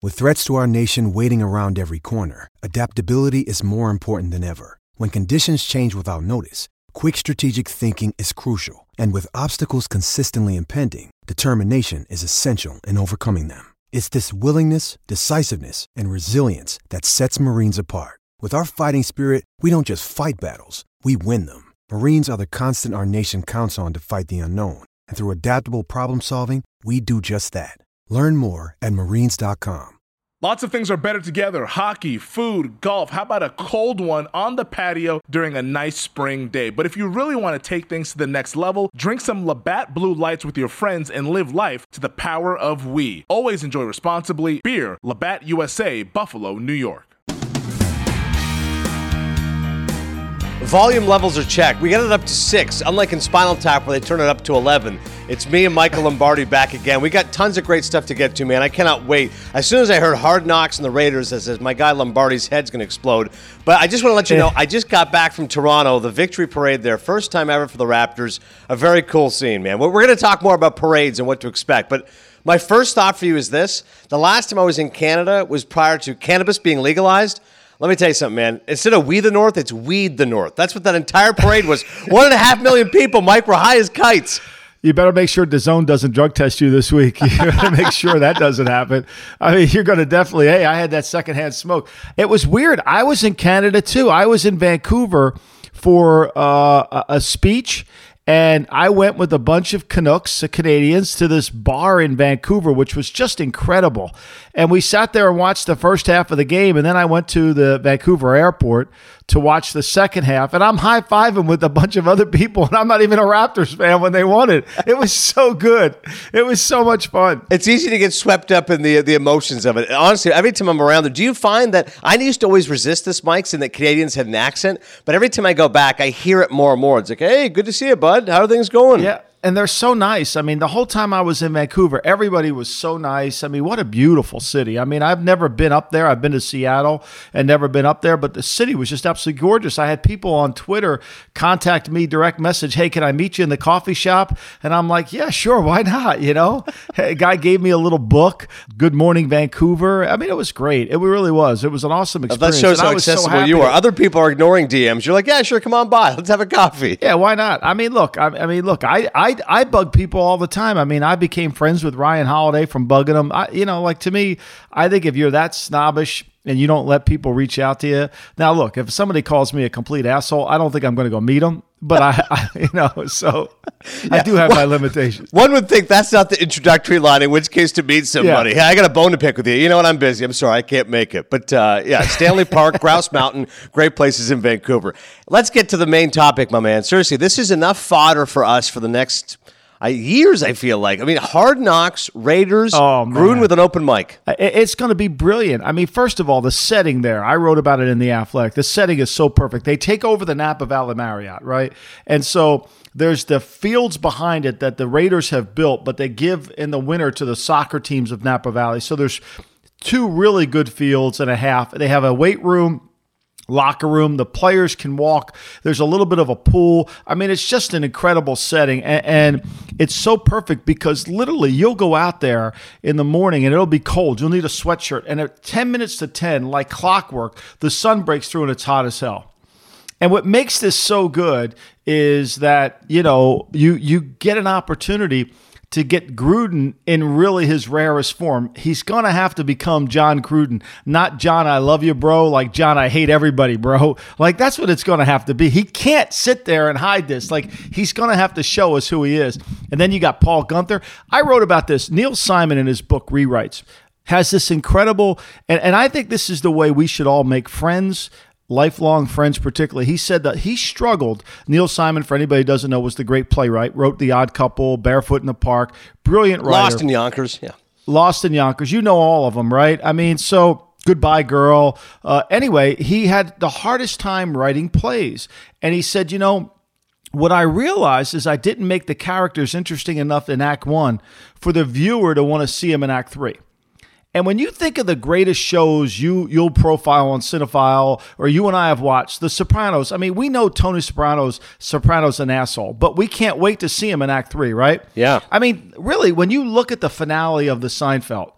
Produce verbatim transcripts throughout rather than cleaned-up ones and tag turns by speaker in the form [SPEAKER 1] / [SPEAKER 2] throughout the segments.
[SPEAKER 1] With threats to our nation waiting around every corner, adaptability is more important than ever. When conditions change without notice, quick strategic thinking is crucial. And with obstacles consistently impending, determination is essential in overcoming them. It's this willingness, decisiveness, and resilience that sets Marines apart. With our fighting spirit, we don't just fight battles, we win them. Marines are the constant our nation counts on to fight the unknown. And through adaptable problem solving, we do just that. Learn more at marines dot com.
[SPEAKER 2] Lots of things are better together. Hockey, food, golf. How about a cold one on the patio during a nice spring day? But if you really want to take things to the next level, drink some Labatt Blue Lights with your friends and live life to the power of we. Always enjoy responsibly. Beer, Labatt U S A, Buffalo, New York.
[SPEAKER 3] Volume levels are checked. We got it up to six, unlike in Spinal Tap where they turn it up to eleven. It's me and Michael Lombardi back again. We got tons of great stuff to get to, man. I cannot wait. As soon as I heard Hard Knocks and the Raiders, I said, my guy Lombardi's head's going to explode. But I just want to let you know, I just got back from Toronto, the victory parade there. First time ever for the Raptors. A very cool scene, man. We're going to talk more about parades and what to expect. But my first thought for you is this. The last time I was in Canada was prior to cannabis being legalized. Let me tell you something, man. Instead of We the North, it's Weed the North. That's what that entire parade was. One and a half million people, Mike, were high as kites.
[SPEAKER 4] You better make sure DAZN doesn't drug test you this week. You better make sure that doesn't happen. I mean, you're going to definitely, hey, I had that secondhand smoke. It was weird. I was in Canada, too. I was in Vancouver for uh, a, a speech. And I went with a bunch of Canucks, uh, Canadians, to this bar in Vancouver, which was just incredible. And we sat there and watched the first half of the game, and then I went to the Vancouver airport to watch the second half. And I'm high-fiving with a bunch of other people, and I'm not even a Raptors fan when they won it. It was so good. It was so much fun.
[SPEAKER 3] It's easy to get swept up in the the emotions of it. Honestly, every time I'm around there, do you find that I used to always resist this, Mike, saying that Canadians had an accent, but every time I go back, I hear it more and more. It's like, hey, good to see you, bud. How are things going?
[SPEAKER 4] Yeah. And they're so nice. I mean, the whole time I was in Vancouver, everybody was so nice. I mean, what a beautiful city. I mean, I've never been up there. I've been to Seattle and never been up there, but the city was just absolutely gorgeous. I had people on Twitter contact me, direct message, hey, can I meet you in the coffee shop? And I'm like, yeah, sure, why not? You know, a guy gave me a little book, Good Morning Vancouver. I mean, it was great. It really was. It was an awesome experience.
[SPEAKER 3] That shows how accessible so you are. Other people are ignoring D Ms. You're like, yeah, sure, come on by. Let's have a coffee.
[SPEAKER 4] Yeah, why not? I mean, look, I, I mean, look, I, I I bug people all the time. I mean, I became friends with Ryan Holiday from bugging him. I, you know, like to me, I think if you're that snobbish and you don't let people reach out to you. Now, look, if somebody calls me a complete asshole, I don't think I'm going to go meet them. But I, I you know, so yeah. I do have my limitations.
[SPEAKER 3] One would think that's not the introductory line, in which case to meet somebody. Yeah. Hey, I got a bone to pick with you. You know what? I'm busy. I'm sorry. I can't make it. But uh, yeah, Stanley Park, Grouse Mountain, great places in Vancouver. Let's get to the main topic, my man. Seriously, this is enough fodder for us for the next Uh, years, I feel like. I mean, Hard Knocks, Raiders, oh, Gruden with an open mic.
[SPEAKER 4] It's going to be brilliant. I mean, first of all, the setting there, I wrote about it in The Athletic. The setting is so perfect. They take over the Napa Valley Marriott, right? And so there's the fields behind it that the Raiders have built, but they give in the winter to the soccer teams of Napa Valley. So there's two really good fields and a half. They have a weight room, locker room. The players can walk. There's a little bit of a pool. I mean, it's just an incredible setting. And, and it's so perfect because literally you'll go out there in the morning and it'll be cold. You'll need a sweatshirt. And at ten minutes to ten, like clockwork, the sun breaks through and it's hot as hell. And what makes this so good is that, you know, you you get an opportunity to get Gruden in really his rarest form. He's going to have to become John Gruden, not John, I love you, bro, like John, I hate everybody, bro. Like, that's what it's going to have to be. He can't sit there and hide this. Like, he's going to have to show us who he is. And then you got Paul Gunther. I wrote about this. Neil Simon in his book, Rewrites, has this incredible, and, and I think this is the way we should all make friends, lifelong friends particularly. He said that he struggled. Neil Simon, for anybody who doesn't know, was the great playwright, wrote The Odd Couple, Barefoot in the Park, brilliant writer.
[SPEAKER 3] Lost in Yonkers, yeah.
[SPEAKER 4] Lost in Yonkers. You know all of them, right? I mean, so Goodbye Girl. Uh, anyway, he had the hardest time writing plays. And he said, you know, what I realized is I didn't make the characters interesting enough in Act One for the viewer to want to see them in Act Three. And when you think of the greatest shows you, you'll profile on Cinephile, or you and I have watched, The Sopranos, I mean, we know Tony Soprano's Soprano's an asshole, but we can't wait to see him in Act Three, right?
[SPEAKER 3] Yeah.
[SPEAKER 4] I mean, really, when you look at the finale of the Seinfeld,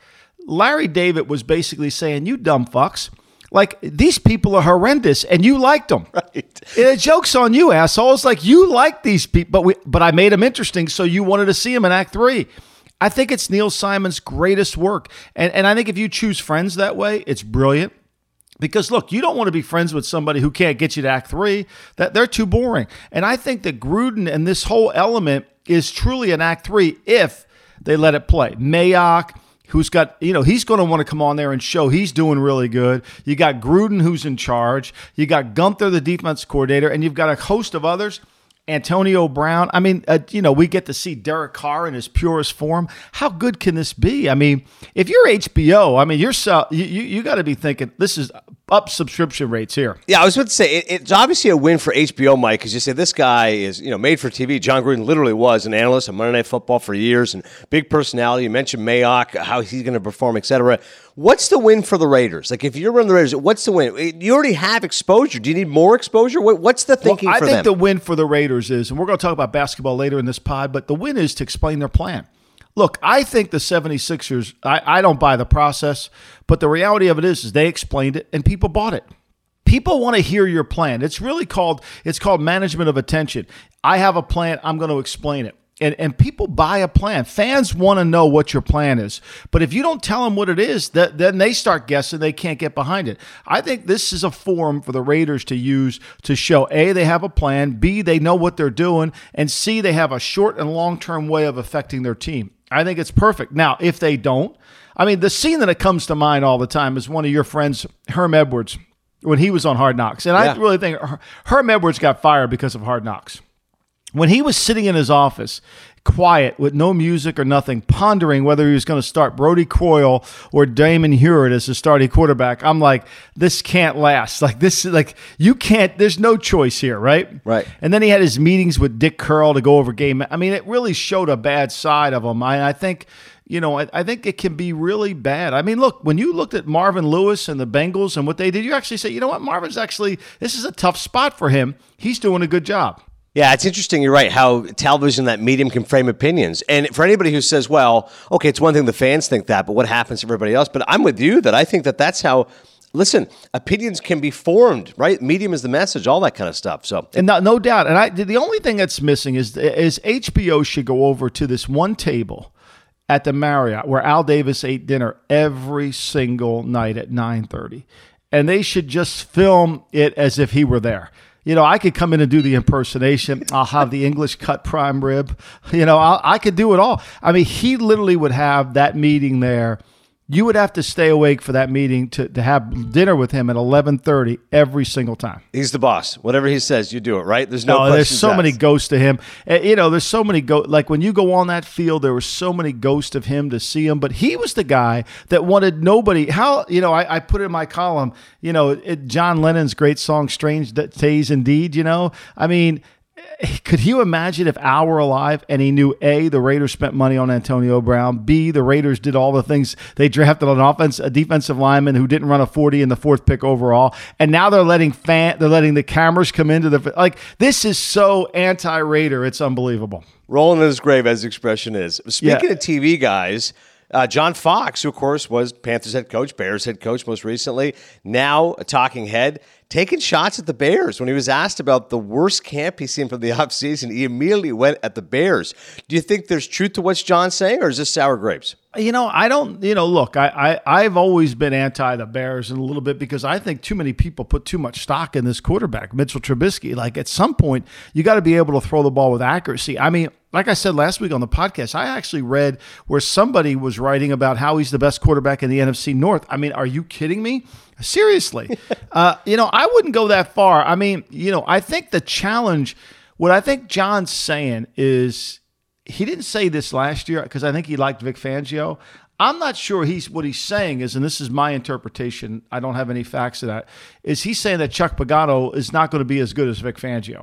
[SPEAKER 4] Larry David was basically saying, you dumb fucks. Like, these people are horrendous, and you liked them.
[SPEAKER 3] Right.
[SPEAKER 4] The joke's on you, assholes. Like, you like these people, but we, but I made them interesting, so you wanted to see them in Act Three. I think it's Neil Simon's greatest work. And, and I think if you choose friends that way, it's brilliant. Because, look, you don't want to be friends with somebody who can't get you to Act Three. That they're too boring. And I think that Gruden and this whole element is truly an Act Three if they let it play. Mayock, who's got, you know, he's going to want to come on there and show he's doing really good. You got Gruden, who's in charge. You got Gunther, the defense coordinator, and you've got a host of others. Antonio Brown. I mean, uh, you know, we get to see Derek Carr in his purest form. How good can this be? I mean, if you're H B O, I mean, you're so, you you, you got to be thinking this is up subscription rates here.
[SPEAKER 3] Yeah, I was about to say, it, it's obviously a win for H B O, Mike, because you say this guy is, you know, made for T V. John Gruden literally was an analyst on Monday Night Football for years and big personality. You mentioned Mayock, how he's going to perform, et cetera. What's the win for the Raiders? Like, if you're running the Raiders, what's the win? You already have exposure. Do you need more exposure? What, what's the thinking
[SPEAKER 4] well,
[SPEAKER 3] for
[SPEAKER 4] them? I think
[SPEAKER 3] them?
[SPEAKER 4] the win for the Raiders is, and we're going to talk about basketball later in this pod, but the win is to explain their plan. Look, I think the seventy-sixers, I, I don't buy the process, but the reality of it is, is they explained it and people bought it. People want to hear your plan. It's really called, it's called management of attention. I have a plan. I'm going to explain it. And and people buy a plan. Fans want to know what your plan is. But if you don't tell them what it is, that, then they start guessing. They can't get behind it. I think this is a forum for the Raiders to use to show, A, they have a plan, B, they know what they're doing, and C, they have a short and long-term way of affecting their team. I think it's perfect. Now, if they don't, I mean, the scene that comes to mind all the time is one of your friends, Herm Edwards, when he was on Hard Knocks. And yeah. I really think Herm Edwards got fired because of Hard Knocks. When he was sitting in his office, quiet, with no music or nothing, pondering whether he was going to start Brody Croyle or Damon Hewitt as the starting quarterback, I'm like, this can't last. Like, this is like, you can't, there's no choice here, right?
[SPEAKER 3] Right.
[SPEAKER 4] And then he had his meetings with Dick Curl to go over game. I mean, it really showed a bad side of him. I, I think, you know, I, I think it can be really bad. I mean, look, when you looked at Marvin Lewis and the Bengals and what they did, you actually say, you know what, Marvin's actually, this is a tough spot for him. He's doing a good job.
[SPEAKER 3] Yeah, it's interesting. You're right, how television, that medium, can frame opinions. And for anybody who says, well, okay, it's one thing the fans think that, but what happens to everybody else? But I'm with you that I think that that's how, listen, opinions can be formed, right? Medium is the message, all that kind of stuff. So,
[SPEAKER 4] and no, no doubt. And I, the only thing that's missing is, is H B O should go over to this one table at the Marriott where Al Davis ate dinner every single night at nine thirty. And they should just film it as if he were there. You know, I could come in and do the impersonation. I'll have the English cut prime rib. You know, I'll, I could do it all. I mean, he literally would have that meeting there. You would have to stay awake for that meeting to, to have dinner with him at eleven thirty every single time.
[SPEAKER 3] He's the boss. Whatever he says, you do it, right? There's no,
[SPEAKER 4] no There's so
[SPEAKER 3] asked.
[SPEAKER 4] many ghosts to him. Uh, you know, there's so many ghosts. Like when you go on that field, there were so many ghosts of him to see him. But he was the guy that wanted nobody. How, you know, I, I put it in my column, you know, it, John Lennon's great song, Strange Days Indeed, you know. I mean, could you imagine if Al were alive and he knew, A, the Raiders spent money on Antonio Brown, B, the Raiders did all the things they drafted on offense, a defensive lineman who didn't run a forty in the fourth pick overall, and now they're letting fan, they're letting the cameras come into the, like, this is so anti-Raider, it's unbelievable.
[SPEAKER 3] Rolling in his grave, as the expression is. Speaking
[SPEAKER 4] Yeah.
[SPEAKER 3] of T V guys, uh, John Fox, who of course was Panthers head coach, Bears head coach most recently, now a talking head, taking shots at the Bears. When he was asked about the worst camp he's seen from the offseason, he immediately went at the Bears. Do you think there's truth to what John's saying, or is this sour grapes?
[SPEAKER 4] You know, I don't, you know, look, I, I, I've always been anti the Bears in a little bit because I think too many people put too much stock in this quarterback, Mitchell Trubisky. Like, at some point, you got to be able to throw the ball with accuracy. I mean, like I said last week on the podcast, I actually read where somebody was writing about how he's the best quarterback in the N F C North. I mean, are you kidding me? Seriously. uh, you know, I wouldn't go that far. I mean, you know, I think the challenge, what I think John's saying is, he didn't say this last year because I think he liked Vic Fangio. I'm not sure he's what he's saying is, and this is my interpretation, I don't have any facts of that, is he's saying that Chuck Pagano is not going to be as good as Vic Fangio.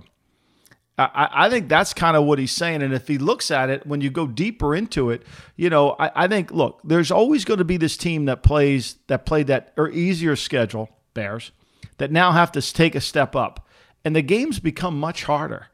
[SPEAKER 4] I, I think that's kind of what he's saying. And if he looks at it, when you go deeper into it, you know, I, I think, look, there's always going to be this team that plays, that played that or easier schedule, Bears, that now have to take a step up. And the games become much harder.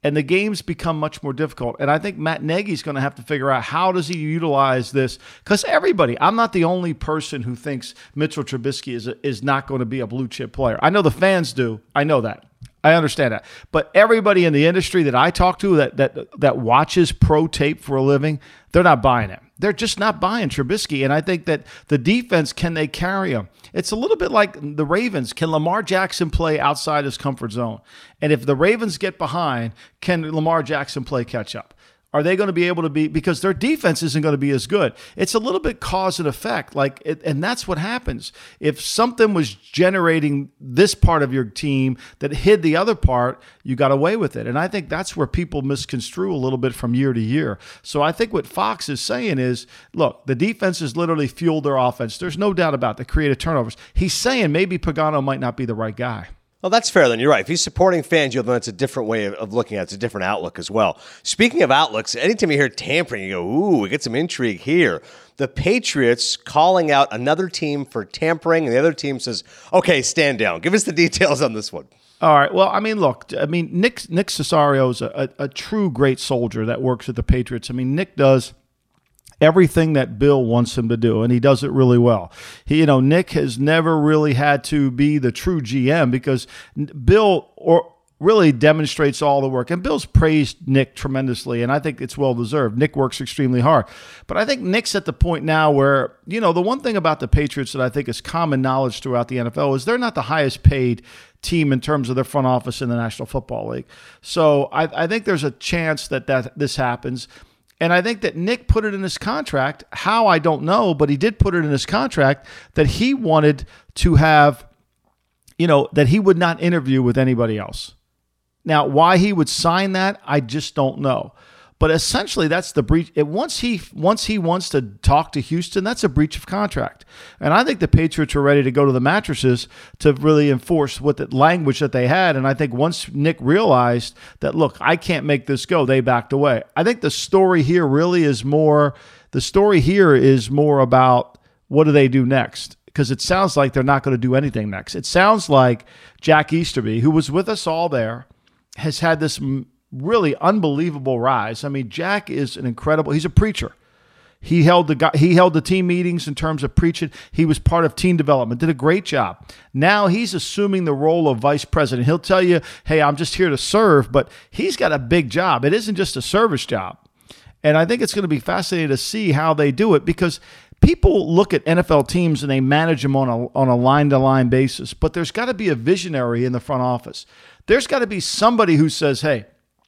[SPEAKER 4] and the games become much more difficult. And I think Matt Nagy's going to have to figure out how does he utilize this, because everybody, I'm not the only person who thinks Mitchell Trubisky is a, is not going to be a blue chip player. I know the fans do. I know that. I understand that. But everybody in the industry that I talk to that that that watches pro tape for a living, they're not buying it. They're just not buying Trubisky. And I think that the defense, can they carry him? It's a little bit like the Ravens. Can Lamar Jackson play outside his comfort zone? And if the Ravens get behind, can Lamar Jackson play catch up? Are they going to be able to be, because their defense isn't going to be as good? It's a little bit cause and effect, like, it, and that's what happens. If something was generating this part of your team that hid the other part, you got away with it. And I think that's where people misconstrue a little bit from year to year. So I think what Fox is saying is, look, the defense has literally fueled their offense. There's no doubt about the creative turnovers. He's saying maybe Pagano might not be the right guy.
[SPEAKER 3] Well, that's fair then. You're right. If he's supporting Fangio, then it's a different way of, of looking at it. It's a different outlook as well. Speaking of outlooks, anytime you hear tampering, you go, ooh, we get some intrigue here. The Patriots calling out another team for tampering, and the other team says, okay, stand down. Give us the details on this one.
[SPEAKER 4] All right. Well, I mean, look, I mean, Nick Nick Cesario is a, a, a true great soldier that works with the Patriots. I mean, Nick does everything that Bill wants him to do, and he does it really well. He, you know, Nick has never really had to be the true G M because Bill or really demonstrates all the work. And Bill's praised Nick tremendously, and I think it's well-deserved. Nick works extremely hard. But I think Nick's at the point now where, you know, the one thing about the Patriots that I think is common knowledge throughout the N F L is they're not the highest paid team in terms of their front office in the National Football League. So I, I think there's a chance that, that this happens. And I think that Nick put it in his contract, how I don't know, but he did put it in his contract that he wanted to have, you know, that he would not interview with anybody else. Now, why he would sign that, I just don't know. But essentially, that's the breach. It, once he once he wants to talk to Houston, that's a breach of contract. And I think the Patriots were ready to go to the mattresses to really enforce what the language that they had. And I think once Nick realized that, look, I can't make this go, they backed away. I think the story here really is more, the story here is more about what do they do next? Because it sounds like they're not going to do anything next. It sounds like Jack Easterby, who was with us all there, has had this really unbelievable rise. I mean, Jack is an incredible, he's a preacher. He held the he held the team meetings in terms of preaching. He was part of team development, did a great job. Now he's assuming the role of vice president. He'll tell you, hey, I'm just here to serve, but he's got a big job. It isn't just a service job. And I think it's going to be fascinating to see how they do it, because people look at N F L teams and they manage them on a on a line-to-line basis, but there's got to be a visionary in the front office. There's got to be somebody who says, hey,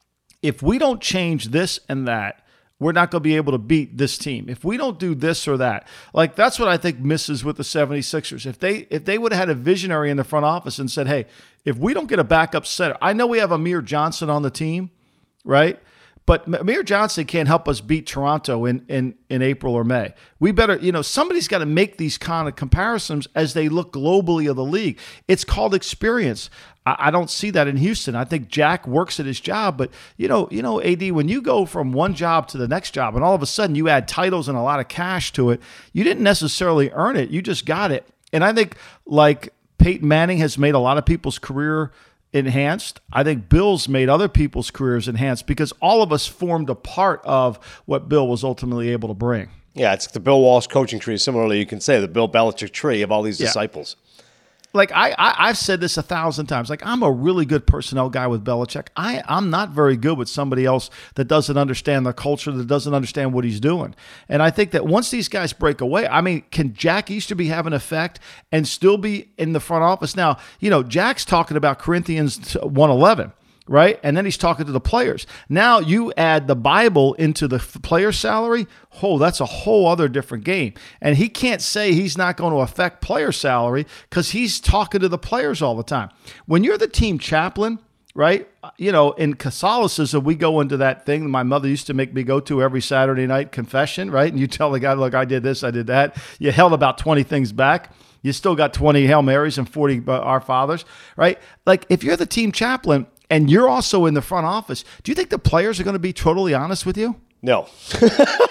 [SPEAKER 4] if we don't change this and that, we're not going to be able to beat this team. If we don't do this or that. Like, that's what I think misses with the seventy-sixers. If they if they would have had a visionary in the front office and said, hey, if we don't get a backup center, I know we have Amir Johnson on the team, right? But Amir Johnson can't help us beat Toronto in, in, in April or May. We better, you know, somebody's got to make these kind of comparisons as they look globally of the league. It's called experience. I, I don't see that in Houston. I think Jack works at his job, but you know, you know, A D, when you go from one job to the next job and all of a sudden you add titles and a lot of cash to it, you didn't necessarily earn it. You just got it. And I think like Peyton Manning has made a lot of people's career enhanced. I think Bill's made other people's careers enhanced because all of us formed a part of what Bill was ultimately able to bring.
[SPEAKER 3] Yeah, it's the Bill Walsh coaching tree. Similarly, you can say the Bill Belichick tree of all these
[SPEAKER 4] yeah.
[SPEAKER 3] disciples.
[SPEAKER 4] Like, I, I, I've said this a thousand times. Like, I'm a really good personnel guy with Belichick. I, I'm not very good with somebody else that doesn't understand the culture, that doesn't understand what he's doing. And I think that once these guys break away, I mean, can Jack Easterby have an effect and still be in the front office? Now, you know, Jack's talking about Corinthians one eleven. Right? And then he's talking to the players. Now you add the Bible into the player salary. Oh, that's a whole other different game. And he can't say he's not going to affect player salary because he's talking to the players all the time. When you're the team chaplain, right? You know, in Catholicism, we go into that thing my mother used to make me go to every Saturday night, confession, right? And you tell the guy, look, I did this, I did that. You held about twenty things back. You still got twenty Hail Marys and forty uh, Our Fathers, right? Like, if you're the team chaplain, and you're also in the front office, do you think the players are going to be totally honest with you?
[SPEAKER 3] No.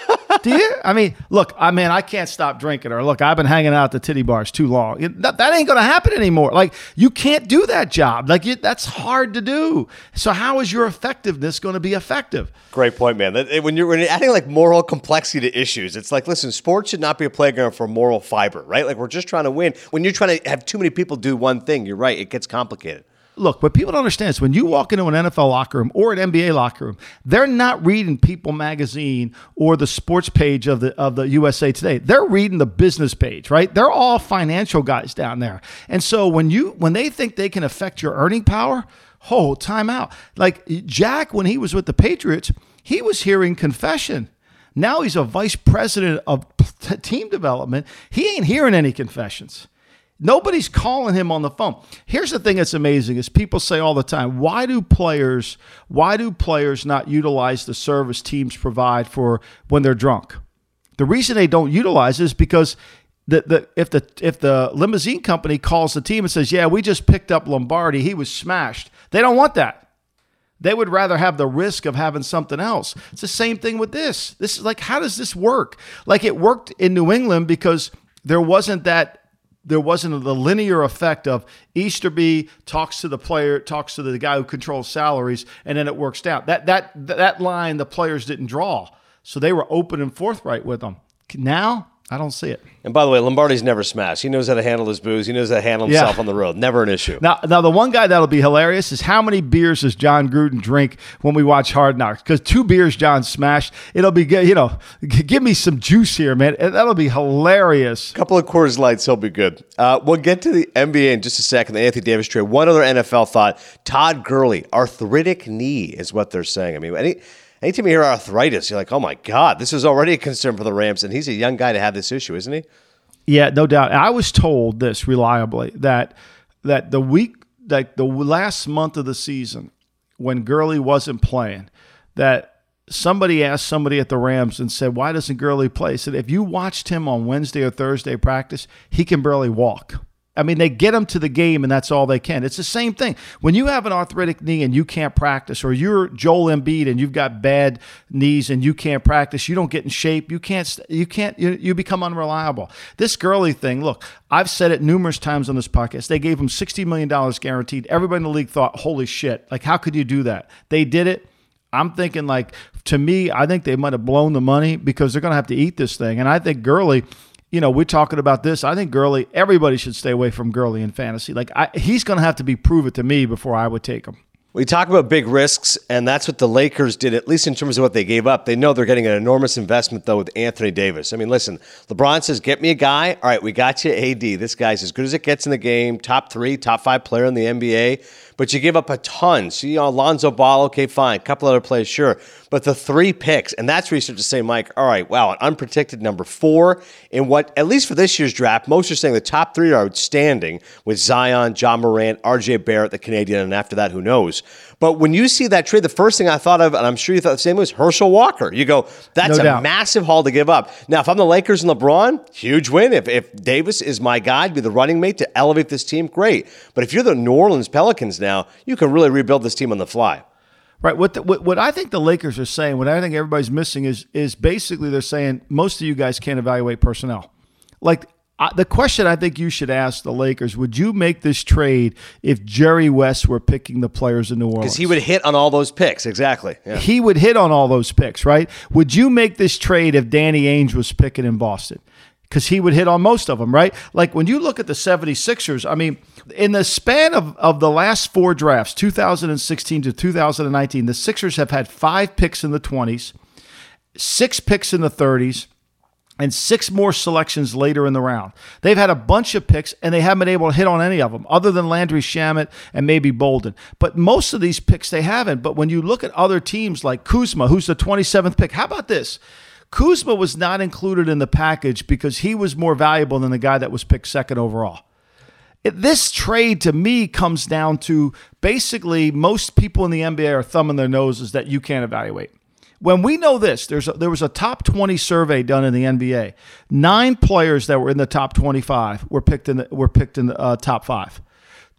[SPEAKER 4] Do you? I mean, look, I mean, I can't stop drinking, or look, I've been hanging out at the titty bars too long. It, that, that ain't going to happen anymore. Like, you can't do that job. Like, you, that's hard to do. So how is your effectiveness going to be effective?
[SPEAKER 3] Great point, man. That, when, you're, when you're adding like moral complexity to issues, it's like, listen, sports should not be a playground for moral fiber, right? Like, we're just trying to win. When you're trying to have too many people do one thing, you're right, it gets complicated.
[SPEAKER 4] Look, what people don't understand is when you walk into an N F L locker room or an N B A locker room, they're not reading People magazine or the sports page of the of the U S A Today. They're reading the business page, right? They're all financial guys down there. And so when you when they think they can affect your earning power, oh, time out. Like Jack, when he was with the Patriots, he was hearing confession. Now he's a vice president of t- team development. He ain't hearing any confessions. Nobody's calling him on the phone. Here's the thing that's amazing is people say all the time, why do players, why do players not utilize the service teams provide for when they're drunk? The reason they don't utilize it is because the, the, if the if the limousine company calls the team and says, yeah, we just picked up Lombardi, he was smashed. They don't want that. They would rather have the risk of having something else. It's the same thing with this. This is like, how does this work? Like it worked in New England because there wasn't that There wasn't the linear effect of Easterby talks to the player, talks to the guy who controls salaries, and then it works down. That that that line the players didn't draw, so they were open and forthright with them. Now I don't see it.
[SPEAKER 3] And by the way, Lombardi's never smashed. He knows how to handle his booze. He knows how to handle himself
[SPEAKER 4] Yeah.
[SPEAKER 3] on the road. Never an issue.
[SPEAKER 4] Now, now the one guy that'll be hilarious is how many beers does John Gruden drink when we watch Hard Knocks? Because two beers John smashed, it'll be good. You know, g- give me some juice here, man. That'll be hilarious.
[SPEAKER 3] A couple of Coors Lights, he'll be good. Uh, we'll get to the N B A in just a second, the Anthony Davis trade. One other N F L thought, Todd Gurley, arthritic knee is what they're saying. I mean, any, anytime you hear arthritis, you're like, oh my God, this is already a concern for the Rams, and he's a young guy to have this issue, isn't he?
[SPEAKER 4] Yeah, no doubt. I was told this reliably, that that the week, like the last month of the season, when Gurley wasn't playing, that somebody asked somebody at the Rams and said, why doesn't Gurley play? He said, if you watched him on Wednesday or Thursday practice, he can barely walk. I mean, they get him to the game, and that's all they can. It's the same thing. When you have an arthritic knee and you can't practice, or you're Joel Embiid and you've got bad knees and you can't practice, you don't get in shape, you can't, you can't, you, you become unreliable. This Gurley thing, look, I've said it numerous times on this podcast. They gave him sixty million dollars guaranteed. Everybody in the league thought, holy shit, like, how could you do that? They did it. I'm thinking, like, to me, I think they might have blown the money because they're going to have to eat this thing. And I think Gurley, you know, we're talking about this. I think Gurley, everybody should stay away from Gurley in fantasy. Like, I, he's going to have to be proven to me before I would take him.
[SPEAKER 3] We talk about big risks, and that's what the Lakers did, at least in terms of what they gave up. They know they're getting an enormous investment, though, with Anthony Davis. I mean, listen, LeBron says, get me a guy. All right, we got you, A D. This guy's as good as it gets in the game, top three, top five player in the N B A. But you give up a ton. So, you know, Alonzo Ball, okay, fine. A couple other players, sure. But the three picks, and that's where you start to say, Mike, all right, wow, an unprotected number four in what, at least for this year's draft, most are saying the top three are outstanding with Zion, John Morant, R J Barrett, the Canadian, and after that, who knows? But when you see that trade, the first thing I thought of, and I'm sure you thought the same, was Herschel Walker. You go, that's
[SPEAKER 4] No
[SPEAKER 3] a
[SPEAKER 4] doubt.
[SPEAKER 3] massive haul to give up. Now, if I'm the Lakers and LeBron, huge win. If, if Davis is my guy to be the running mate to elevate this team, great. But if you're the New Orleans Pelicans now, you can really rebuild this team on the fly.
[SPEAKER 4] Right. What, the, what what I think the Lakers are saying, what I think everybody's missing is is basically they're saying most of you guys can't evaluate personnel. Like, I, the question I think you should ask the Lakers, would you make this trade if Jerry West were picking the players in New Orleans?
[SPEAKER 3] Because he would hit on all those picks. Exactly. Yeah.
[SPEAKER 4] He would hit on all those picks, right? Would you make this trade if Danny Ainge was picking in Boston? Because he would hit on most of them, right? Like when you look at the seventy-sixers, I mean, in the span of, of the last four drafts, two thousand sixteen to two thousand nineteen, the Sixers have had five picks in the twenties, six picks in the thirties, and six more selections later in the round. They've had a bunch of picks, and they haven't been able to hit on any of them, other than Landry Shamet and maybe Bolden. But most of these picks, they haven't. But when you look at other teams like Kuzma, who's the twenty-seventh pick, how about this? Kuzma was not included in the package because he was more valuable than the guy that was picked second overall. It, this trade, to me, comes down to basically most people in the N B A are thumbing their noses that you can't evaluate. When we know this, there's a, there was a top twenty survey done in the N B A. Nine players that were in the top twenty-five were picked in the, were picked in the uh, top five.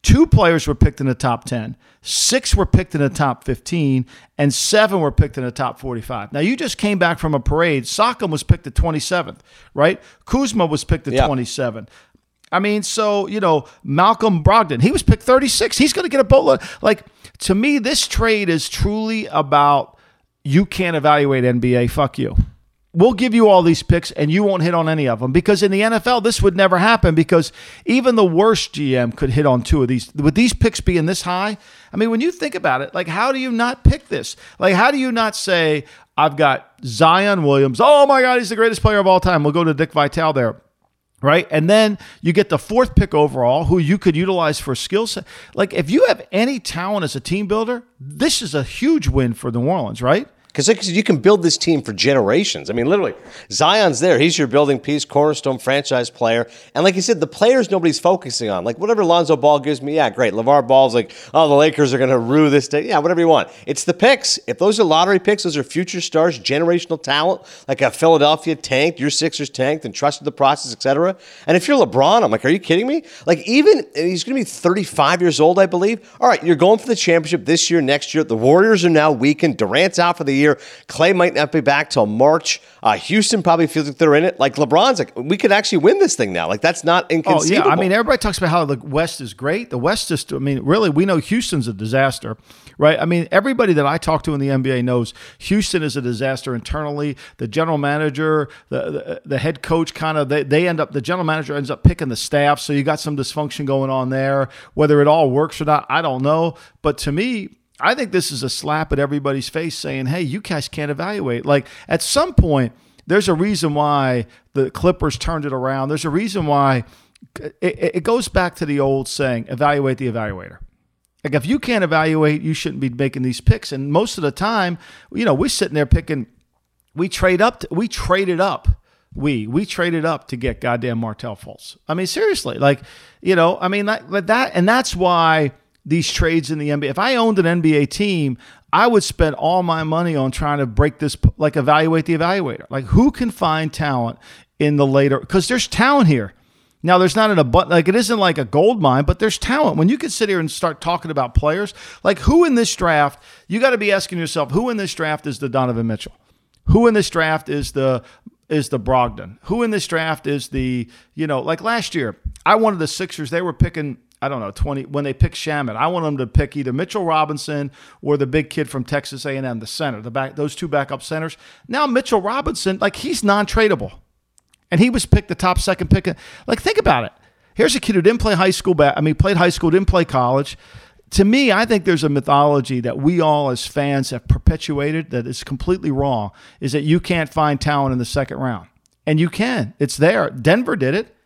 [SPEAKER 4] Two players were picked in the top ten, six were picked in the top fifteen, and seven were picked in the top forty-five. Now, you just came back from a parade. Siakam was picked at twenty-seventh, right? Kuzma was picked at yeah. twenty-seven. I mean, so, you know, Malcolm Brogdon, he was picked thirty-six. He's going to get a boatload. Like, to me, this trade is truly about you can't evaluate N B A. Fuck you. We'll give you all these picks, and you won't hit on any of them. Because in the N F L, this would never happen because even the worst G M could hit on two of these. With these picks being this high, I mean, when you think about it, like, how do you not pick this? Like, how do you not say, I've got Zion Williams. Oh, my God, he's the greatest player of all time. We'll go to Dick Vitale there. Right? And then you get the fourth pick overall, who you could utilize for skill set. Like, if you have any talent as a team builder, this is a huge win for New Orleans, right?
[SPEAKER 3] Because you can build this team for generations. I mean, literally, Zion's there. He's your building piece, cornerstone franchise player. And like you said, the players nobody's focusing on. Like, whatever Lonzo Ball gives me, yeah, great. LeVar Ball's like, oh, the Lakers are going to rue this day. Yeah, whatever you want. It's the picks. If those are lottery picks, those are future stars, generational talent, like a Philadelphia tanked, your Sixers tanked and trusted the process, et cetera. And if you're LeBron, I'm like, are you kidding me? Like, even, he's going to be thirty-five years old, I believe. All right, you're going for the championship this year, next year. The Warriors are now weakened. Durant's out for the year. Clay might not be back till March. Uh, Houston probably feels like they're in it. Like, LeBron's like, we could actually win this thing now. Like, that's not inconceivable.
[SPEAKER 4] Oh, yeah. I mean, everybody talks about how the West is great. The West is, I mean, really, we know Houston's a disaster, right? I mean, everybody that I talk to in the N B A knows Houston is a disaster internally. The general manager, the the, the head coach kind of, they, they end up, the general manager ends up picking the staff. So you got some dysfunction going on there. Whether it all works or not, I don't know. But to me, I think this is a slap at everybody's face saying, hey, you guys can't evaluate. Like, at some point, there's a reason why the Clippers turned it around. There's a reason why it, it goes back to the old saying, evaluate the evaluator. Like, if you can't evaluate, you shouldn't be making these picks. And most of the time, you know, we're sitting there picking, we trade up, to, we traded up. We, we traded up to get goddamn Martell Fultz. I mean, seriously, like, you know, I mean, that, that and that's why these trades in the N B A. If I owned an N B A team, I would spend all my money on trying to break this, like, evaluate the evaluator. Like, who can find talent in the later, because there's talent here. Now, there's not an abundance, like, it isn't like a gold mine, but there's talent. When you can sit here and start talking about players, like, who in this draft, you got to be asking yourself, who in this draft is the Donovan Mitchell? Who in this draft is the is the Brogdon? Who in this draft is the, you know, like last year, I wanted the Sixers, they were picking, I don't know, twenty when they picked Shamet. I want them to pick either Mitchell Robinson or the big kid from Texas A and M, the center, the back, those two backup centers. Now Mitchell Robinson, like, he's non-tradable, and he was picked the top second pick. Like, think about it. Here's a kid who didn't play high school. Ba- I mean, played high school, didn't play college. To me, I think there's a mythology that we all as fans have perpetuated that is completely wrong. Is that you can't find talent in the second round, and you can. It's there. Denver did it.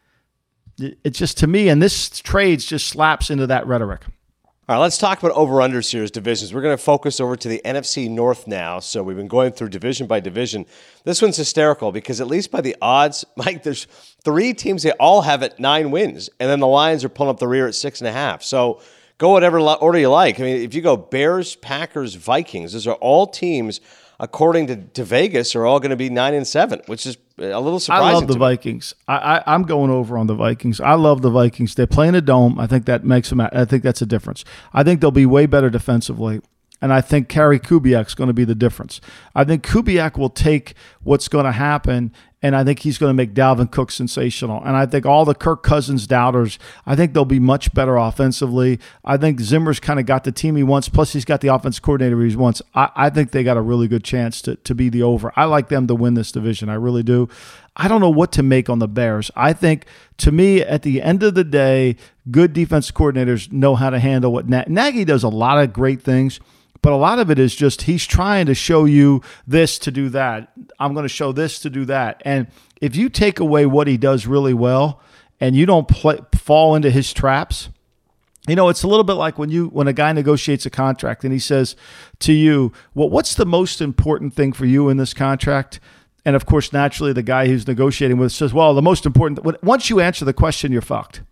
[SPEAKER 4] It's just, to me, and this trades just slaps into that rhetoric.
[SPEAKER 3] All right, let's talk about over-under series divisions. We're going to focus over to the N F C North now. So we've been going through division by division. This one's hysterical because at least by the odds, Mike, there's three teams they all have at nine wins, and then the Lions are pulling up the rear at six and a half. So go whatever order you like. I mean, if you go Bears, Packers, Vikings, those are all teams, according to, to Vegas, are all going to be nine and seven, which is a little surprising.
[SPEAKER 4] I love the
[SPEAKER 3] to
[SPEAKER 4] Vikings. I, I, I'm going over on the Vikings. I love the Vikings. They play in a dome. I think that makes them. I think that's a difference. I think they'll be way better defensively, and I think Gary Kubiak's going to be the difference. I think Kubiak will take what's going to happen, and I think he's going to make Dalvin Cook sensational. And I think all the Kirk Cousins doubters, I think they'll be much better offensively. I think Zimmer's kind of got the team he wants, plus he's got the offense coordinator he wants. I, I think they got a really good chance to, to be the over. I like them to win this division. I really do. I don't know what to make on the Bears. I think, to me, at the end of the day, good defense coordinators know how to handle what Nagy, Nagy does a lot of great things. But a lot of it is just he's trying to show you this to do that. I'm going to show this to do that. And if you take away what he does really well and you don't play, fall into his traps, you know, it's a little bit like when you when a guy negotiates a contract and he says to you, well, what's the most important thing for you in this contract? And, of course, naturally, the guy who's negotiating with says, well, the most important – once you answer the question, you're fucked.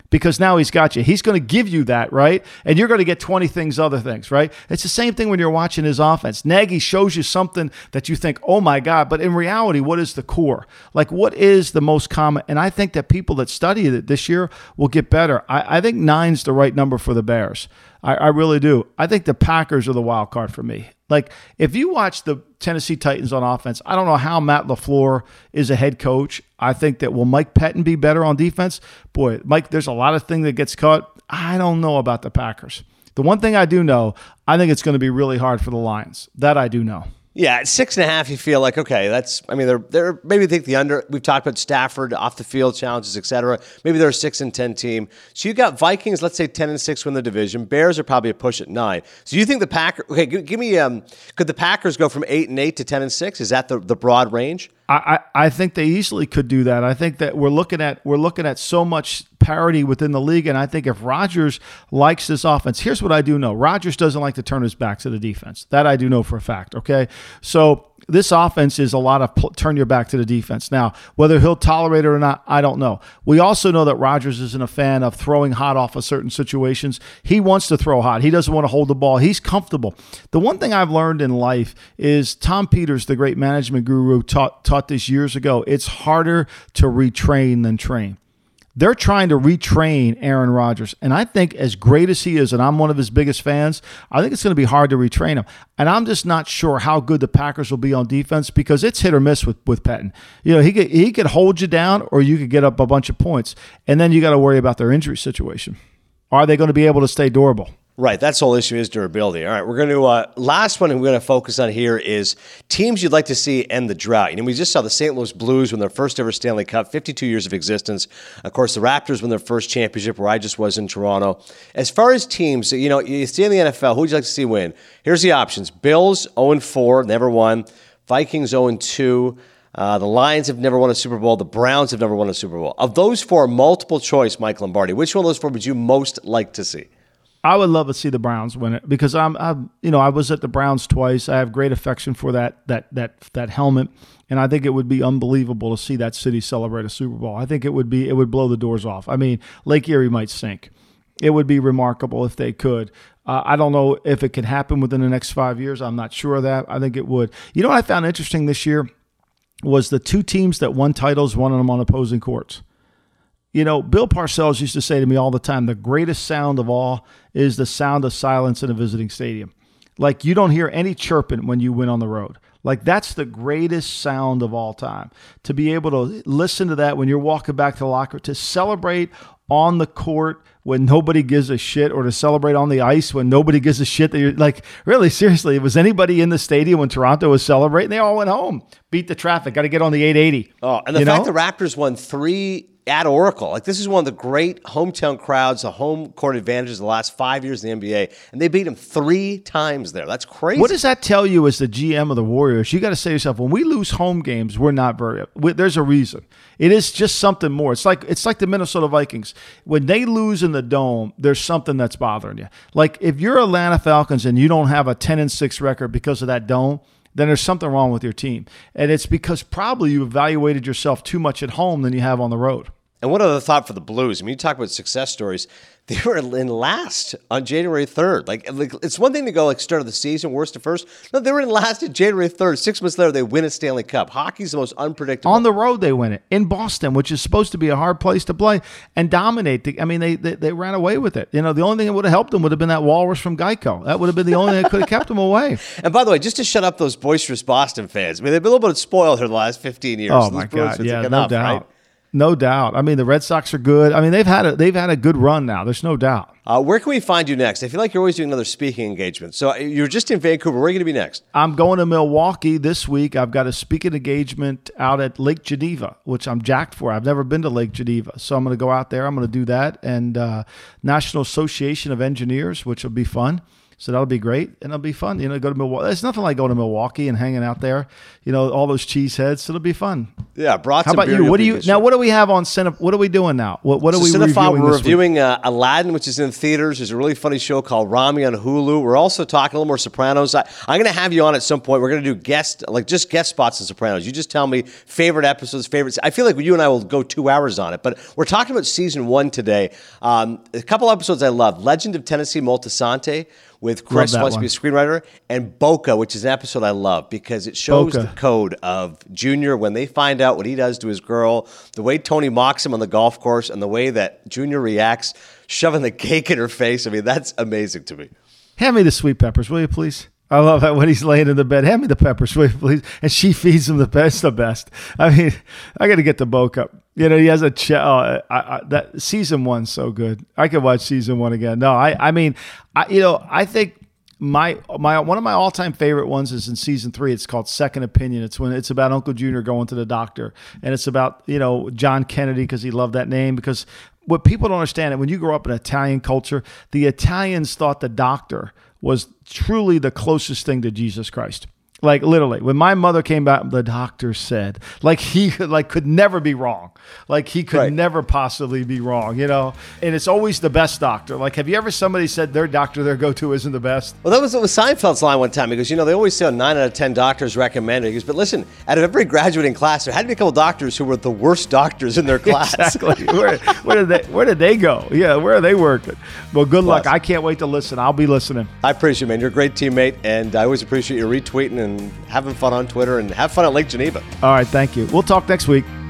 [SPEAKER 4] because now he's got you. He's going to give you that, right? And you're going to get twenty things, other things, right? It's the same thing when you're watching his offense. Nagy shows you something that you think, oh my God, but in reality, what is the core? Like, what is the most common? And I think that people that study it this year will get better. I, I think nine's the right number for the Bears. I, I really do. I think the Packers are the wild card for me. Like, if you watch the Tennessee Titans on offense, I don't know how Matt LaFleur is a head coach. I think that will Mike Pettin be better on defense? Boy, Mike, there's a lot of thing that gets cut. I don't know about the Packers. The one thing I do know, I think it's going to be really hard for the Lions. That I do know.
[SPEAKER 3] Yeah, at six and a half, you feel like, okay, that's, I mean, they're, they're maybe think the under, we've talked about Stafford, off the field challenges, et cetera. Maybe they're a six and ten team. So you got Vikings, let's say ten and six win the division. Bears are probably a push at nine. So you think the Packers, okay, give, give me, um, could the Packers go from eight and eight to ten and six? Is that the, the broad range?
[SPEAKER 4] I, I think they easily could do that. I think that we're looking at we're looking at so much parity within the league, and I think if Rodgers likes this offense, here's what I do know: Rodgers doesn't like to turn his back to the defense. That I do know for a fact. Okay, so this offense is a lot of pl- turn your back to the defense. Now, whether he'll tolerate it or not, I don't know. We also know that Rodgers isn't a fan of throwing hot off of certain situations. He wants to throw hot. He doesn't want to hold the ball. He's comfortable. The one thing I've learned in life is Tom Peters, the great management guru, taught taught this years ago. It's harder to retrain than train. They're trying to retrain Aaron Rodgers. And I think as great as he is, and I'm one of his biggest fans, I think it's going to be hard to retrain him. And I'm just not sure how good the Packers will be on defense because it's hit or miss with, with Pettin. You know, he could, he could hold you down or you could get up a bunch of points. And then you got to worry about their injury situation. Are they going to be able to stay durable?
[SPEAKER 3] Right, that's the whole issue is durability. All right, we're going to, uh, last one we're going to focus on here is teams you'd like to see end the drought. You know, we just saw the Saint Louis Blues win their first ever Stanley Cup, fifty-two years of existence. Of course, the Raptors won their first championship where I just was in Toronto. As far as teams, you know, you see in the N F L, who would you like to see win? Here's the options. Bills, oh and four, never won. Vikings, oh and two. Uh, the Lions have never won a Super Bowl. The Browns have never won a Super Bowl. Of those four, multiple choice, Mike Lombardi, which one of those four would you most like to see?
[SPEAKER 4] I would love to see the Browns win it because I'm, I'm, you know, I was at the Browns twice. I have great affection for that that that that helmet, and I think it would be unbelievable to see that city celebrate a Super Bowl. I think it would be, it would blow the doors off. I mean, Lake Erie might sink. It would be remarkable if they could. Uh, I don't know if it can happen within the next five years. I'm not sure of that. I think it would. You know what I found interesting this year was the two teams that won titles, one of them on opposing courts. You know, Bill Parcells used to say to me all the time, the greatest sound of all is the sound of silence in a visiting stadium. Like, you don't hear any chirping when you win on the road. Like, that's the greatest sound of all time. To be able to listen to that when you're walking back to the locker, to celebrate on the court when nobody gives a shit, or to celebrate on the ice when nobody gives a shit. That you're like, really, seriously, was anybody in the stadium when Toronto was celebrating? They all went home, beat the traffic, got to get on the eight eighty.
[SPEAKER 3] Oh, and the
[SPEAKER 4] you
[SPEAKER 3] fact
[SPEAKER 4] know?
[SPEAKER 3] the Raptors won three at Oracle. Like, this is one of the great hometown crowds, the home court advantages of the last five years in the N B A, and they beat them three times there. That's crazy.
[SPEAKER 4] What does that tell you as the G M of the Warriors? You got to say to yourself, when we lose home games, we're not very, we, there's a reason. It is just something more. It's like it's like the Minnesota Vikings. When they lose in the Dome, there's something that's bothering you. Like, if you're Atlanta Falcons and you don't have a ten and six record because of that Dome, then there's something wrong with your team. And it's because probably you evaluated yourself too much at home than you have on the road.
[SPEAKER 3] And one other thought for the Blues. I mean, you talk about success stories. They were in last on January third. Like, it's one thing to go like start of the season, worst to first. No, they were in last on January third. Six months later, they win a Stanley Cup. Hockey's the most unpredictable.
[SPEAKER 4] On the road, they win it. In Boston, which is supposed to be a hard place to play, and dominate. The, I mean, they, they they ran away with it. You know, the only thing that would have helped them would have been that walrus from Geico. That would have been the only thing that could have kept them away.
[SPEAKER 3] And by the way, just to shut up those boisterous Boston fans, I mean, they've been a little bit spoiled here the last fifteen years.
[SPEAKER 4] Oh,
[SPEAKER 3] Those
[SPEAKER 4] my
[SPEAKER 3] Bruins
[SPEAKER 4] God. Yeah, no
[SPEAKER 3] enough,
[SPEAKER 4] doubt.
[SPEAKER 3] Right?
[SPEAKER 4] No doubt. I mean, the Red Sox are good. I mean, they've had a they've had a good run now. There's no doubt.
[SPEAKER 3] Uh, where can we find you next? I feel like you're always doing another speaking engagement. So you're just in Vancouver. Where are you going to be next?
[SPEAKER 4] I'm going to Milwaukee this week. I've got a speaking engagement out at Lake Geneva, which I'm jacked for. I've never been to Lake Geneva. So I'm going to go out there. I'm going to do that. And uh, National Association of Engineers, which will be fun. So that'll be great, and it'll be fun. You know, go to Milwaukee. There's nothing like going to Milwaukee and hanging out there. You know, all those cheeseheads. So it'll be fun.
[SPEAKER 3] Yeah, brought
[SPEAKER 4] How
[SPEAKER 3] some
[SPEAKER 4] about
[SPEAKER 3] beer,
[SPEAKER 4] you?
[SPEAKER 3] you'll
[SPEAKER 4] What do
[SPEAKER 3] be
[SPEAKER 4] you
[SPEAKER 3] good
[SPEAKER 4] now?
[SPEAKER 3] shape.
[SPEAKER 4] What do we have on Cine? What are we doing now? What What are we
[SPEAKER 3] So Cinephile,
[SPEAKER 4] reviewing
[SPEAKER 3] we're
[SPEAKER 4] this week?
[SPEAKER 3] reviewing uh, Aladdin, which is in theaters. There's a really funny show called Rami on Hulu. We're also talking a little more Sopranos. I, I'm going to have you on at some point. We're going to do guest, like just guest spots in Sopranos. You just tell me favorite episodes, favorites. I feel like you and I will go two hours on it, but we're talking about season one today. Um, a couple episodes I love. Legend of Tennessee Moltisanti with Chris,
[SPEAKER 4] that
[SPEAKER 3] wants to be a screenwriter, and Boca, which is an episode I love because it shows
[SPEAKER 4] Boca.
[SPEAKER 3] the code of Junior when they find out what he does to his girl, the way Tony mocks him on the golf course, and the way that Junior reacts, shoving the cake in her face. I mean, that's amazing to me.
[SPEAKER 4] Hand me the sweet peppers, will you, please? I love that when he's laying in the bed. Hand me the peppers, will you, please? And she feeds him the best, the best. I mean, I got to get the Boca. You know, he has a ch- uh, I, I, that season one's so good. I could watch season one again. No, I, I mean, I, you know, I think my my one of my all time favorite ones is in season three. It's called Second Opinion. It's when it's about Uncle Junior going to the doctor, and it's about you know John Kennedy because he loved that name. Because what people don't understand, and when you grow up in Italian culture, the Italians thought the doctor was truly the closest thing to Jesus Christ. Like literally, when my mother came back, the doctor said, like he could, like could never be wrong. Like he could
[SPEAKER 3] Right.
[SPEAKER 4] never possibly be wrong, you know? And it's always the best doctor. Like, have you ever somebody said their doctor their go-to isn't the best?
[SPEAKER 3] Well, that was, that was Seinfeld's line one time. He goes, you know, they always say nine out of ten doctors recommend it. He goes, but listen, out of every graduating class, there had to be a couple doctors who were the worst doctors in their class.
[SPEAKER 4] Exactly. where, where did they where did they go? Yeah, where are they working? Well, good luck.
[SPEAKER 3] Plus.
[SPEAKER 4] I can't wait to listen. I'll be listening.
[SPEAKER 3] I appreciate you, man. You're a great teammate, and I always appreciate you retweeting and having fun on Twitter and have fun at Lake Geneva.
[SPEAKER 4] All right, thank you. We'll talk next week.